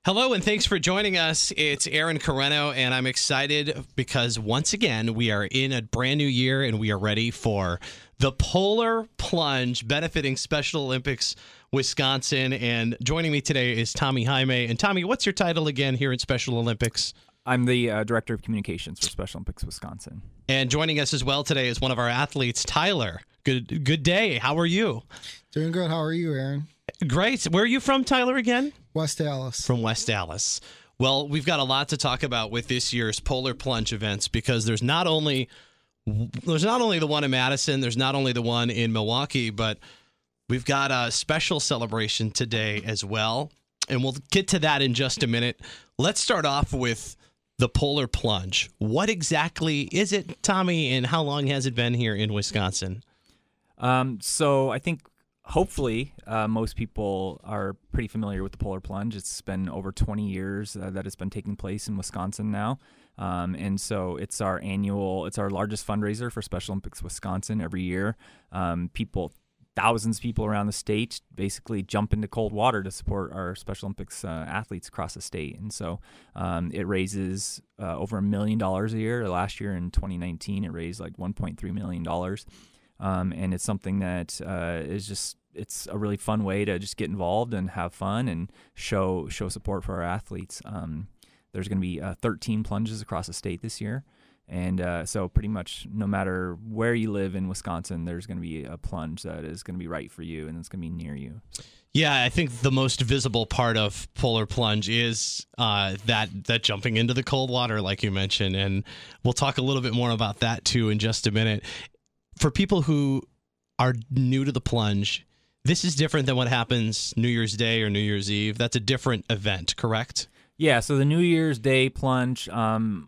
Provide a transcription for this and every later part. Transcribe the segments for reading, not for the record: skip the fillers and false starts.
Hello, and thanks for joining us. It's Aaron Carreno, and I'm excited because once again, we are in a brand new year, and we are ready for the Polar Plunge benefiting Special Olympics Wisconsin. And joining me today is Tommy Jaime. And Tommy, what's your title again here at Special Olympics? I'm the Director of Communications for Special Olympics Wisconsin. And joining us as well today is one of our athletes, Tyler. Good day. How are you? Doing good. How are you, Aaron? Great. Where are you from, Tyler, again? West Allis. From West Allis. Well, we've got a lot to talk about with this year's Polar Plunge events because there's not only the one in Madison, there's not only the one in Milwaukee, but we've got a special celebration today as well. And we'll get to that in just a minute. Let's start off with the Polar Plunge. What exactly is it, Tommy, and how long has it been here in Wisconsin? So I think hopefully most people are pretty familiar with the Polar Plunge. It's been over 20 years that it's been taking place in Wisconsin now. And so it's our largest fundraiser for Special Olympics Wisconsin every year. Thousands of people around the state basically jump into cold water to support our Special Olympics athletes across the state. And so it raises over $1 million a year. Last year in 2019, it raised like $1.3 million. And it's something that it's a really fun way to just get involved and have fun and show support for our athletes. There's going to be 13 plunges across the state this year. And so pretty much no matter where you live in Wisconsin, there's going to be a plunge that is going to be right for you and it's going to be near you. So. Yeah, I think the most visible part of Polar Plunge is that jumping into the cold water, like you mentioned. And we'll talk a little bit more about that, too, in just a minute. For people who are new to the plunge, this is different than what happens New Year's Day or New Year's Eve. That's a different event, correct? Yeah, so the New Year's Day plunge on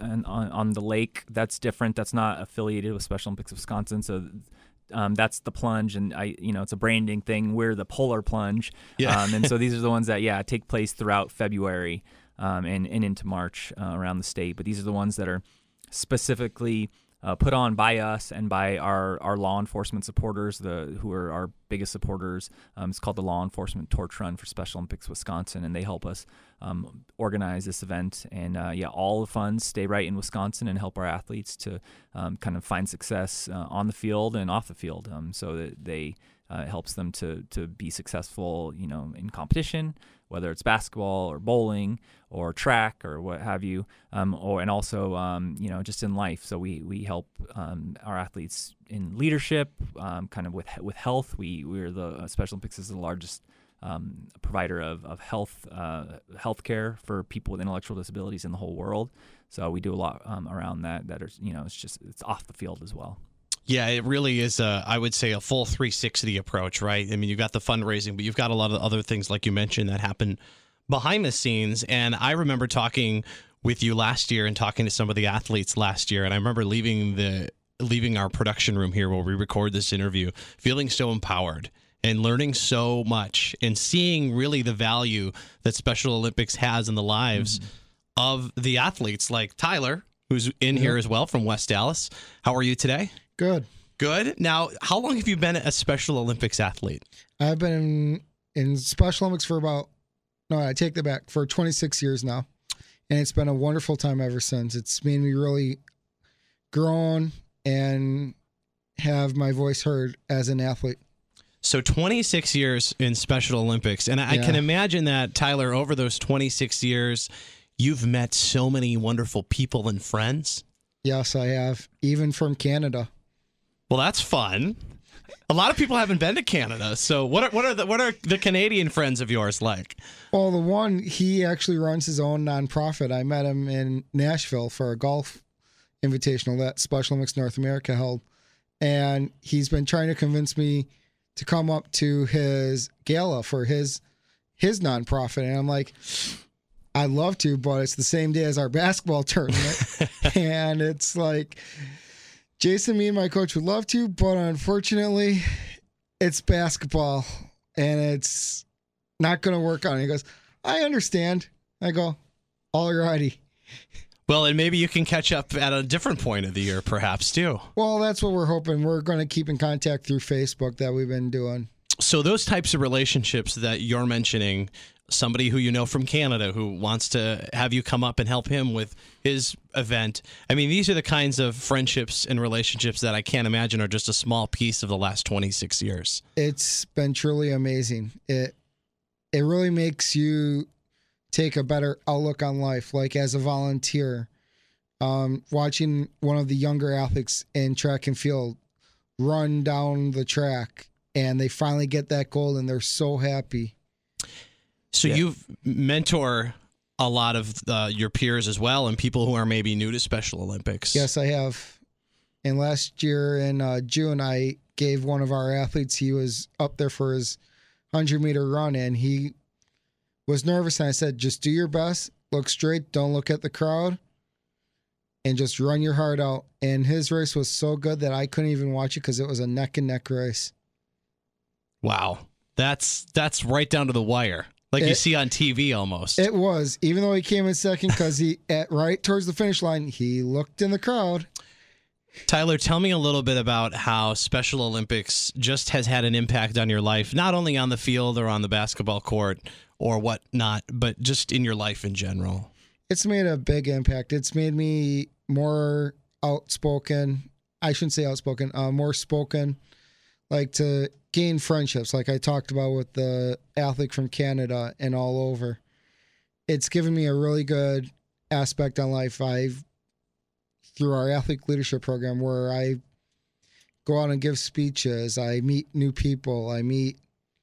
the lake, that's different. That's not affiliated with Special Olympics Wisconsin. So that's the plunge, and it's a branding thing. We're the Polar Plunge. Yeah. And so these are the ones that take place throughout February and into March around the state. But these are the ones that are specifically put on by us and by our law enforcement supporters, who are our biggest supporters. It's called the Law Enforcement Torch Run for Special Olympics Wisconsin, and they help us organize this event. And all the funds stay right in Wisconsin and help our athletes to kind of find success on the field and off the field, so that it helps them to be successful, in competition, whether it's basketball or bowling or track or what have you, and also just in life. So we help our athletes in leadership, kind of with health. We're the Special Olympics is the largest provider of health care for people with intellectual disabilities in the whole world. So we do a lot around that. That is, it's off the field as well. Yeah, it really is, I would say, a full 360 approach, right? I mean, you've got the fundraising, but you've got a lot of other things, like you mentioned, that happen behind the scenes. And I remember talking with you last year and talking to some of the athletes last year, and I remember leaving our production room here where we record this interview, feeling so empowered and learning so much and seeing really the value that Special Olympics has in the lives of the athletes, like Tyler, who's in here as well from West Allis. How are you today? Good. Good. Now, how long have you been a Special Olympics athlete? I've been in Special Olympics I take that back, for 26 years now. And it's been a wonderful time ever since. It's made me really grown and have my voice heard as an athlete. So 26 years in Special Olympics. And I can imagine that, Tyler, over those 26 years, you've met so many wonderful people and friends. Yes, I have, even from Canada. Well, that's fun. A lot of people haven't been to Canada. So what are the Canadian friends of yours like? Well, the one, he actually runs his own nonprofit. I met him in Nashville for a golf invitational that Special Olympics North America held. And he's been trying to convince me to come up to his gala for his nonprofit. And I'm like, I'd love to, but it's the same day as our basketball tournament. And it's like, Jason, me and my coach would love to, but unfortunately, it's basketball and it's not going to work out. And he goes, I understand. I go, all righty. Well, and maybe you can catch up at a different point of the year, perhaps, too. Well, that's what we're hoping. We're going to keep in contact through Facebook that we've been doing. So those types of relationships that you're mentioning somebody who you know from Canada who wants to have you come up and help him with his event. I mean, these are the kinds of friendships and relationships that I can't imagine are just a small piece of the last 26 years. It's been truly amazing. It really makes you take a better outlook on life. Like as a volunteer, watching one of the younger athletes in track and field run down the track and they finally get that gold and they're so happy. So you mentor a lot of your peers as well and people who are maybe new to Special Olympics. Yes, I have. And last year in June, I gave one of our athletes, he was up there for his 100-meter run, and he was nervous. And I said, just do your best, look straight, don't look at the crowd, and just run your heart out. And his race was so good that I couldn't even watch it because it was a neck-and-neck race. Wow. That's right down to the wire. Like you see on TV almost. It was, even though he came in second because right towards the finish line, he looked in the crowd. Tyler, tell me a little bit about how Special Olympics just has had an impact on your life, not only on the field or on the basketball court or whatnot, but just in your life in general. It's made a big impact. It's made me more outspoken. I shouldn't say outspoken, more spoken, like to gain friendships like I talked about with the athlete from Canada and all over. It's given me a really good aspect on life. Through our athlete leadership program where I go out and give speeches, I meet new people, I meet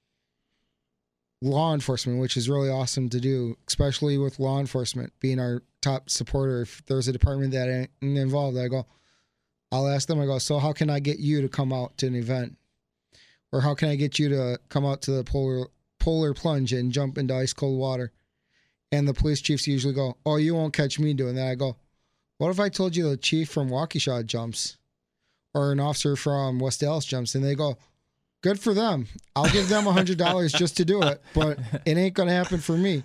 law enforcement, which is really awesome to do, especially with law enforcement being our top supporter. If there's a department that ain't involved, I'll ask them, so how can I get you to come out to an event? Or how can I get you to come out to the polar plunge and jump into ice cold water? And the police chiefs usually go, oh, you won't catch me doing that. I go, what if I told you the chief from Waukesha jumps or an officer from West Dallas jumps? And they go, good for them. I'll give them $100 just to do it, but it ain't going to happen for me.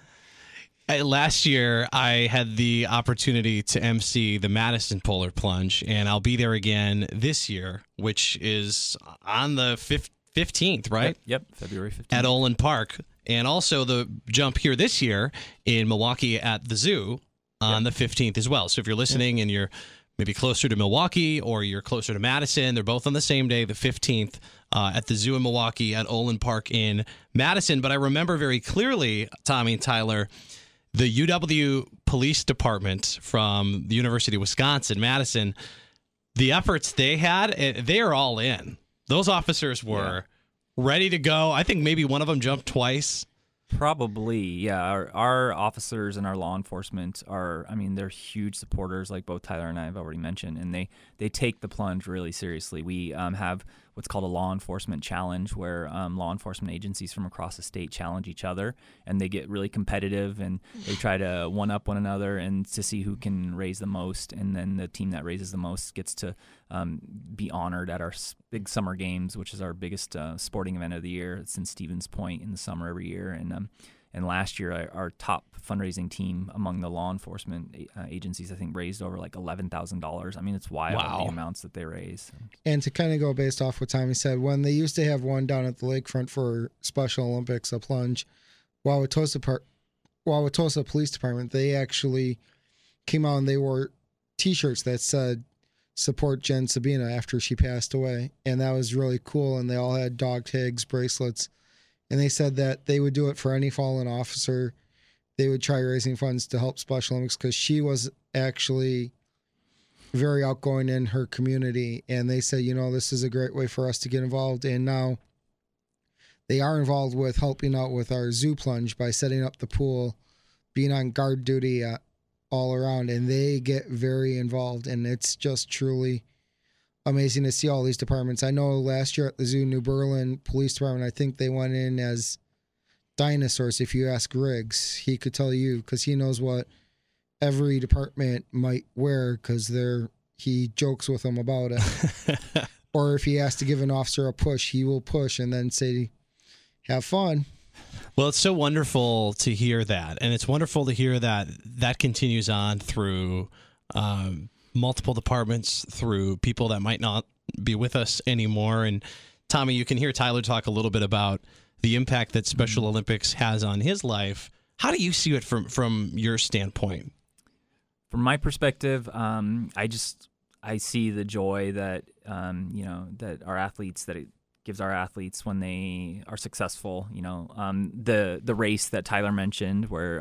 Last year, I had the opportunity to MC the Madison Polar Plunge, and I'll be there again this year, which is on the 15th, right? Yep, February 15th. At Olin Park. And also the jump here this year in Milwaukee at the zoo on the 15th as well. So if you're listening and you're maybe closer to Milwaukee or you're closer to Madison, they're both on the same day, the 15th, at the zoo in Milwaukee at Olin Park in Madison. But I remember very clearly, Tommy and Tyler, the UW Police Department from the University of Wisconsin, Madison, the efforts they had, they are all in. Those officers were ready to go. I think maybe one of them jumped twice. Probably, yeah. Our officers and our law enforcement they're huge supporters, like both Tyler and I have already mentioned, and they take the plunge really seriously. We have what's called a law enforcement challenge, where law enforcement agencies from across the state challenge each other, and they get really competitive, and they try to one-up one another and to see who can raise the most, and then the team that raises the most gets to be honored at our big summer games, which is our biggest sporting event of the year. It's in Stevens Point in the summer every year, and last year our top fundraising team among the law enforcement agencies, I think, raised over like $11,000. I mean, it's wild the amounts that they raise. And to kind of go based off what Tommy said, when they used to have one down at the lakefront for Special Olympics, a plunge, Wauwatosa Police Department, they actually came out and they wore T-shirts that said, support Jen Sabina after she passed away. And that was really cool. And they all had dog tags, bracelets. And they said that they would do it for any fallen officer. They would try raising funds to help Special Olympics because she was actually very outgoing in her community. And they said, this is a great way for us to get involved. And now they are involved with helping out with our zoo plunge by setting up the pool, being on guard duty all around. And they get very involved. And it's just truly amazing to see all these departments. I know last year at the zoo, New Berlin Police Department, I think they went in as dinosaurs. If you ask Riggs, he could tell you because he knows what every department might wear because he jokes with them about it. Or if he has to give an officer a push, he will push and then say, have fun. Well, it's so wonderful to hear that. And it's wonderful to hear that that continues on through multiple departments, through people that might not be with us anymore. And Tommy, you can hear Tyler talk a little bit about the impact that Special Olympics has on his life. How do you see it from your standpoint? From my perspective, I see the joy that that our athletes, that it gives our athletes when they are successful. The race that Tyler mentioned, where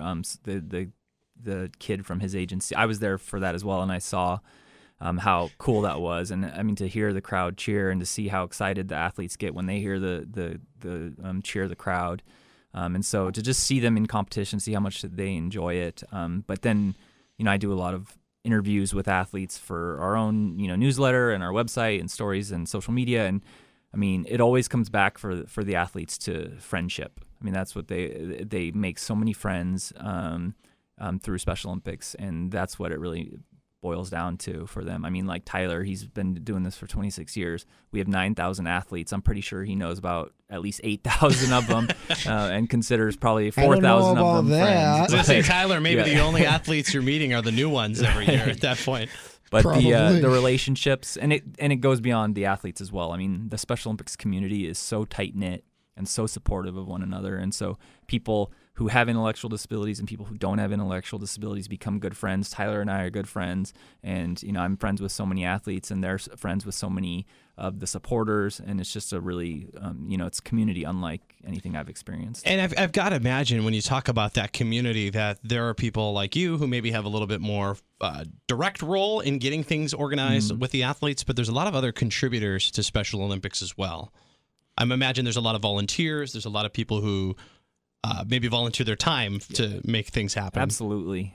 the kid from his agency, I was there for that as well, and I saw how cool that was. And I mean, to hear the crowd cheer and to see how excited the athletes get when they hear the cheer of the crowd, and so to just see them in competition, see how much they enjoy it. But then, I do a lot of interviews with athletes for our own, newsletter and our website and stories and social media. And I mean, it always comes back for the athletes to friendship. I mean, that's what they make so many friends through Special Olympics, and that's what it really boils down to for them. I mean, like Tyler, he's been doing this for 26 years. We have 9,000 athletes. I'm pretty sure he knows about at least 8,000 of them, and considers probably 4,000 of them friends. I was gonna say, Tyler, maybe the only athletes you're meeting are the new ones every year at that point. But the relationships, and it goes beyond the athletes as well. I mean, the Special Olympics community is so tight-knit and so supportive of one another. And so people who have intellectual disabilities and people who don't have intellectual disabilities become good friends. Tyler and I are good friends, and I'm friends with so many athletes, and they're friends with so many of the supporters, and it's just a really it's community unlike anything I've experienced. And I've got to imagine, when you talk about that community, that there are people like you who maybe have a little bit more direct role in getting things organized with the athletes, but there's a lot of other contributors to Special Olympics as well. I imagine there's a lot of volunteers. There's a lot of people who maybe volunteer their time to make things happen. Absolutely.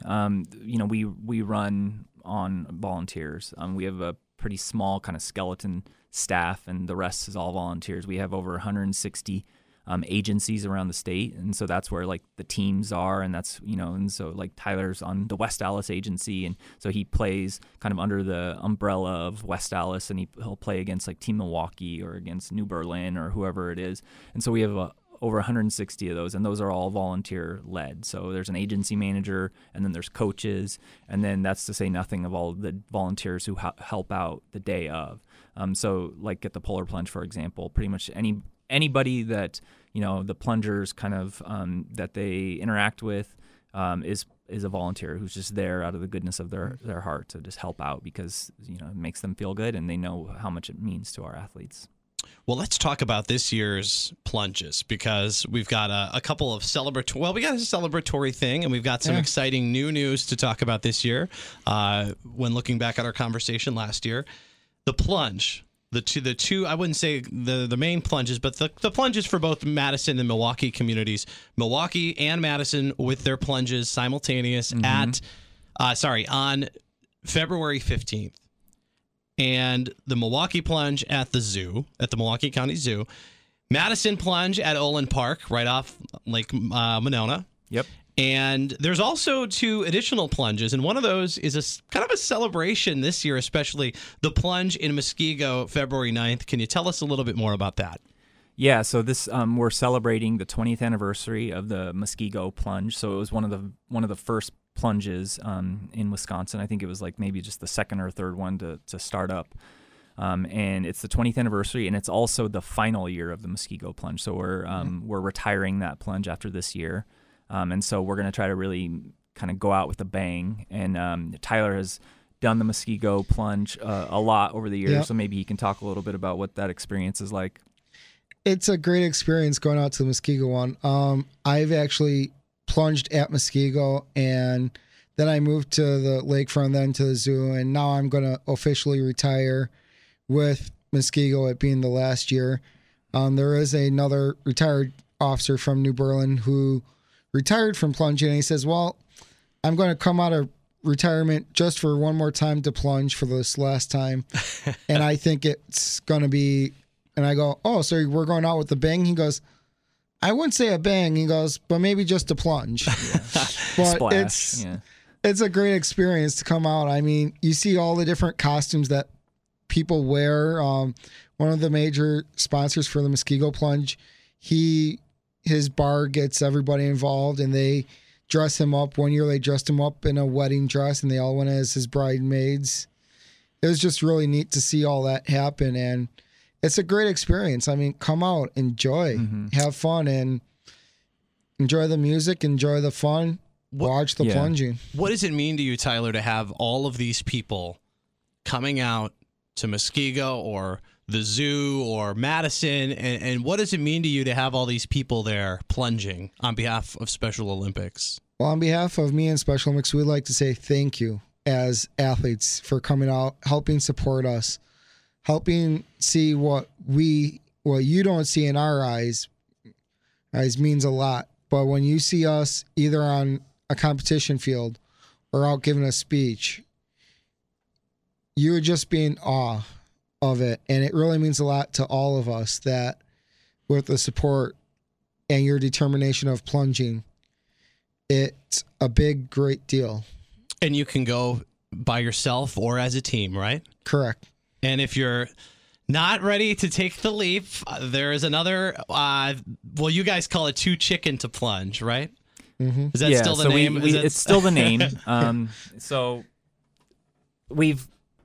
We run on volunteers. We have a pretty small kind of skeleton staff, and the rest is all volunteers. We have over 160 agencies around the state, and so that's where like the teams are, and that's and so like Tyler's on the West Allis agency, and so he plays kind of under the umbrella of West Allis, and he'll play against like Team Milwaukee or against New Berlin or whoever it is, and so we have over 160 of those, and those are all volunteer-led. So there's an agency manager, and then there's coaches, and then that's to say nothing of all the volunteers who help out the day of. So like at the Polar Plunge, for example, pretty much anybody that the plungers kind of that they interact with is a volunteer who's just there out of the goodness of their heart to just help out, because it makes them feel good and they know how much it means to our athletes. Well, let's talk about this year's plunges, because we've got a couple of celebratory. Well, we got a celebratory thing, and we've got some exciting new news to talk about this year. When looking back at our conversation last year, the plunge, the two, I wouldn't say the main plunges, but the plunges for both Madison and Milwaukee communities, Milwaukee and Madison with their plunges simultaneous on February 15th. And the Milwaukee plunge at the zoo, at the Milwaukee County Zoo. Madison plunge at Olin Park, right off Lake Monona. Yep. And there's also two additional plunges, and one of those is a kind of a celebration this year, especially the plunge in Muskego, February 9th. Can you tell us a little bit more about that? Yeah, so this we're celebrating the 20th anniversary of the Muskego plunge. So it was one of the first plunges in Wisconsin. I think it was like maybe just the second or third one to start up. And it's the 20th anniversary, and it's also the final year of the Muskego plunge. So we're retiring that plunge after this year. And so we're going to try to really kind of go out with a bang. And Tyler has done the Muskego plunge a lot over the years, so maybe he can talk a little bit about what that experience is like. It's a great experience going out to the Muskego one. I've actually plunged at Muskego, and then I moved to the lakefront, then to the zoo, and now I'm going to officially retire with Muskego, it being the last year. There is another retired officer from New Berlin who retired from plunging, and he says, well, I'm going to come out of retirement just for one more time to plunge for this last time, and I think it's going to be, and I go, oh, so we're going out with a bang? He goes, I wouldn't say a bang. He goes, but maybe just a plunge. But Splash. It's a great experience to come out. I mean, you see all the different costumes that people wear. One of the major sponsors for the Muskego plunge, his bar gets everybody involved, and they dress him up. One year they dressed him up in a wedding dress, and they all went as his bridesmaids. It was just really neat to see all that happen, and it's a great experience. I mean, come out, enjoy, have fun, and enjoy the music, enjoy the fun, watch the plunging. What does it mean to you, Tyler, to have all of these people coming out to Muskego or the zoo or Madison, and what does it mean to you to have all these people there plunging on behalf of Special Olympics? Well, on behalf of me and Special Olympics, we'd like to say thank you as athletes for coming out, helping support us, helping see what you don't see in our eyes means a lot. But when you see us either on a competition field or out giving a speech, you would just be in awe of it. And it really means a lot to all of us that with the support and your determination of plunging, it's a big, great deal. And you can go by yourself or as a team, right? Correct. And if you're not ready to take the leap, there is another, you guys call it Too Chicken to Plunge, right? Mm-hmm. Is that still the name? It's still the name. So we've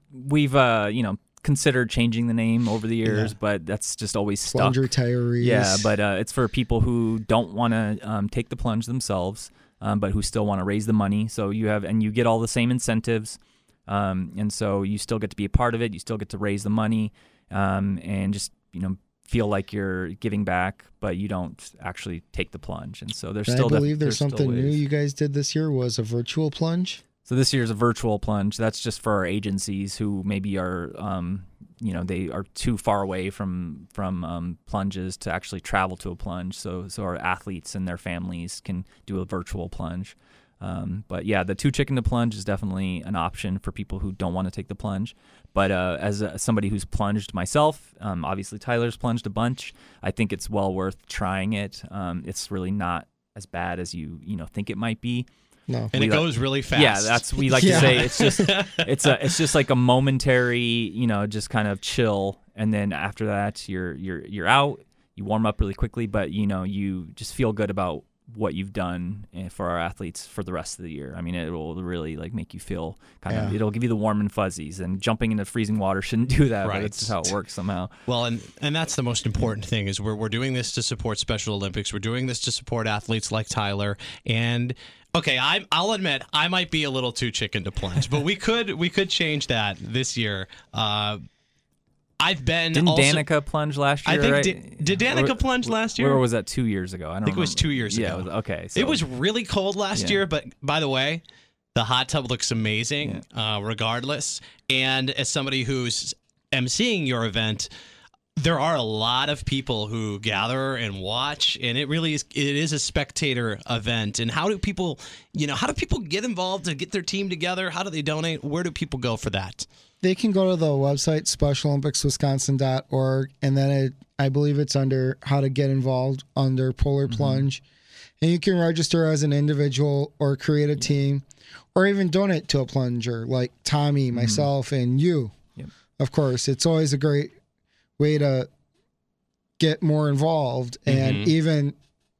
considered changing the name over the years, but that's just always stuck. Plunge retirees. Yeah, but it's for people who don't want to take the plunge themselves, but who still want to raise the money. So you get all the same incentives, and so you still get to be a part of it. You still get to raise the money, and just feel like you're giving back, but you don't actually take the plunge. And so there's still. I believe there's something new you guys did this year was a virtual plunge. So this year's a virtual plunge. That's just for our agencies who maybe are, they are too far away from plunges to actually travel to a plunge. So our athletes and their families can do a virtual plunge. But yeah, the Too Chicken to Plunge is definitely an option for people who don't want to take the plunge. But as somebody who's plunged myself, obviously Tyler's plunged a bunch. I think it's well worth trying it. It's really not as bad as you think it might be. No. And it goes really fast. Yeah, we like to say it's just like a momentary, just kind of chill, and then after that you're out. You warm up really quickly, but you just feel good about what you've done for our athletes for the rest of the year. I mean, it will really make you feel it'll give you the warm and fuzzies, and jumping into freezing water shouldn't do that, right. But it's just how it works somehow. Well, and that's the most important thing is we're doing this to support Special Olympics. We're doing this to support athletes like Tyler. And okay, I'll admit I might be a little too chicken to plunge, but we could change that this year. Didn't Danica plunge last year? I think did Danica plunge last year? Or was that 2 years ago? I think it was 2 years ago. Yeah, okay. So. It was really cold last year, but by the way, the hot tub looks amazing regardless. And as somebody who's emceeing your event, there are a lot of people who gather and watch, and it is a spectator event. And how do people get involved to get their team together? How do they donate? Where do people go for that? They can go to the website, specialolympicswisconsin.org, and then I believe it's under how to get involved under Polar Plunge. And you can register as an individual or create a team or even donate to a plunger like Tommy, myself, and you. Yep. Of course, it's always a great way to get more involved and even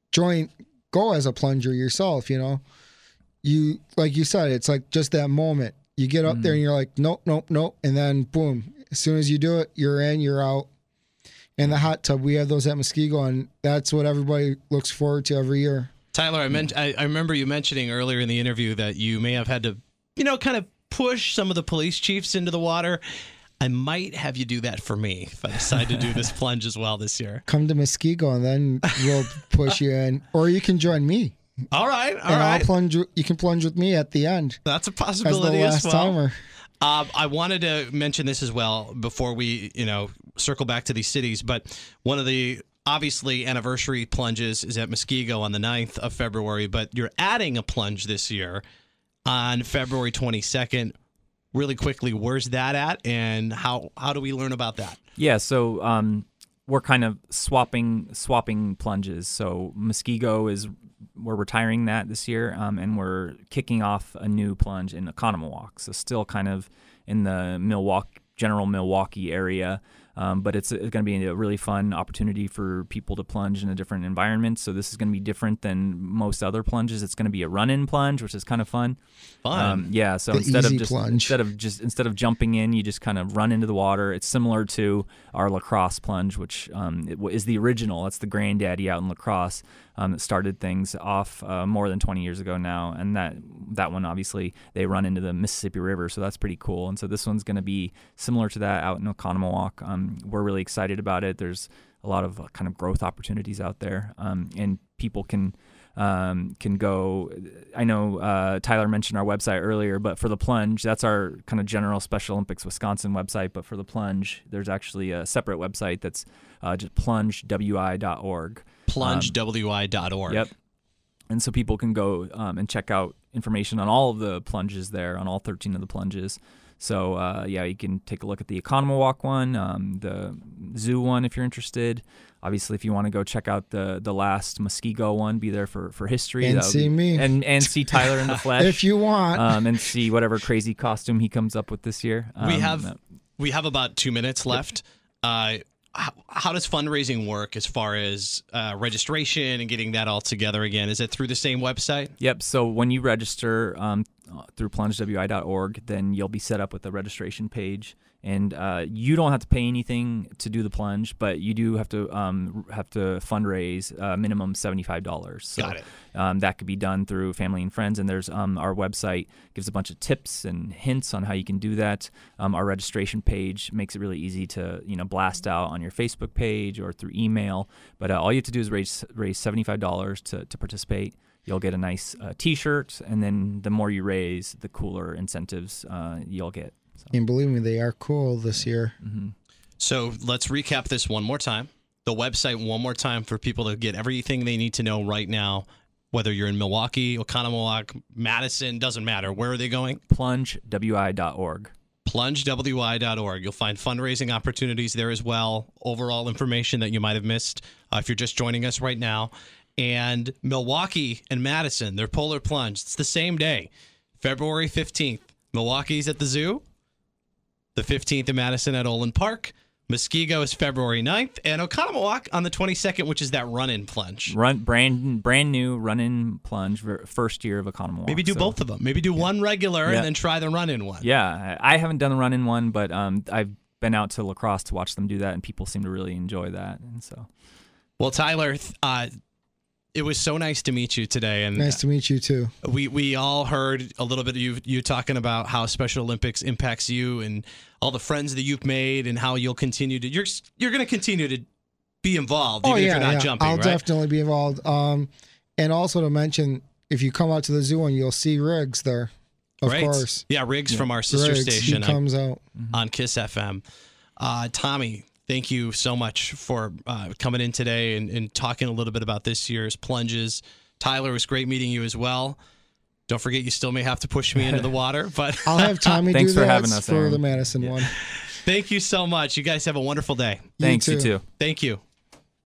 go as a plunger yourself, You, like you said, it's like just that moment. You get up there and you're like, nope. And then boom, as soon as you do it, you're in, you're out. And the hot tub, we have those at Muskego, and that's what everybody looks forward to every year. Tyler, I remember you mentioning earlier in the interview that you may have had to, kind of push some of the police chiefs into the water. I might have you do that for me if I decide to do this plunge as well this year. Come to Muskego, and then we'll push you in. Or you can join me. All right. I'll plunge. You can plunge with me at the end. That's a possibility as the last timer. I wanted to mention this as well before we, circle back to these cities. But one of the obviously anniversary plunges is at Muskego on the 9th of February. But you're adding a plunge this year on February 22nd. Really quickly, where's that at, and how do we learn about that? Yeah, so we're kind of swapping plunges. So Muskego we're retiring that this year, and we're kicking off a new plunge in Oconomowoc. So still kind of in the general Milwaukee area. But it's going to be a really fun opportunity for people to plunge in a different environment. So this is going to be different than most other plunges. It's going to be a run-in plunge, which is kind of fun. Yeah. So The instead easy of plunge. instead of jumping in, you just kind of run into the water. It's similar to our La Crosse plunge, which is the original. That's the granddaddy out in La Crosse that started things off more than 20 years ago now. And that one, obviously, they run into the Mississippi River, so that's pretty cool. And so this one's going to be similar to that out in Oconomowoc. We're really excited about it. There's a lot of kind of growth opportunities out there, and people can go. I know Tyler mentioned our website earlier, but for the plunge, that's our kind of general Special Olympics Wisconsin website. But for the plunge, there's actually a separate website that's just plungewi.org. Plungewi.org. Yep. And so people can go and check out information on all of the plunges there, on all 13 of the plunges. So, you can take a look at the Oconomowoc one, the zoo one if you're interested. Obviously, if you want to go check out the last Muskego one, be there for history. And see me. And see Tyler in the flesh. If you want. And see whatever crazy costume he comes up with this year. We have about 2 minutes left. How does fundraising work as far as registration and getting that all together again? Is it through the same website? Yep. So when you register through plungewi.org, then you'll be set up with a registration page, and you don't have to pay anything to do the plunge, but you do have to fundraise minimum $75. So, Got it. That could be done through family and friends, and there's our website gives a bunch of tips and hints on how you can do that. Our registration page makes it really easy to blast out on your Facebook page or through email. But all you have to do is raise $75 to participate. You'll get a nice T-shirt, and then the more you raise, the cooler incentives you'll get. So. And believe me, they are cool this year. Mm-hmm. So let's recap this one more time. The website one more time for people to get everything they need to know right now, whether you're in Milwaukee, Oconomowoc, Madison, doesn't matter. Where are they going? Plungewi.org. Plungewi.org. You'll find fundraising opportunities there as well, overall information that you might have missed if you're just joining us right now. And Milwaukee and Madison, their Polar Plunge. It's the same day, February 15th. Milwaukee's at the zoo. The 15th in Madison at Olin Park. Muskego is February 9th. And Oconomowoc on the 22nd, which is that run-in plunge. Brand new run-in plunge, first year of Oconomowoc. Maybe do both of them. Maybe do one regular and then try the run-in one. Yeah, I haven't done the run-in one, but I've been out to La Crosse to watch them do that, and people seem to really enjoy that. And so, well, Tyler, it was so nice to meet you today, and Nice to meet you too. we all heard a little bit of you talking about how Special Olympics impacts you and all the friends that you've made, and how you'll continue to you're going to continue to be involved even if you're not jumping. I'll right? definitely be involved. And also to mention, if you come out to the zoo and you'll see Riggs there, of Great. course. Yeah, Riggs from our sister Riggs, station he comes out. on Kiss FM. Tommy, thank you so much for coming in today and talking a little bit about this year's plunges. Tyler, it was great meeting you as well. Don't forget, you still may have to push me into the water, but I'll have Tommy Thanks do for that having us, for Aaron. the Madison one. thank you so much. You guys have a wonderful day. thanks, you too. Thank you.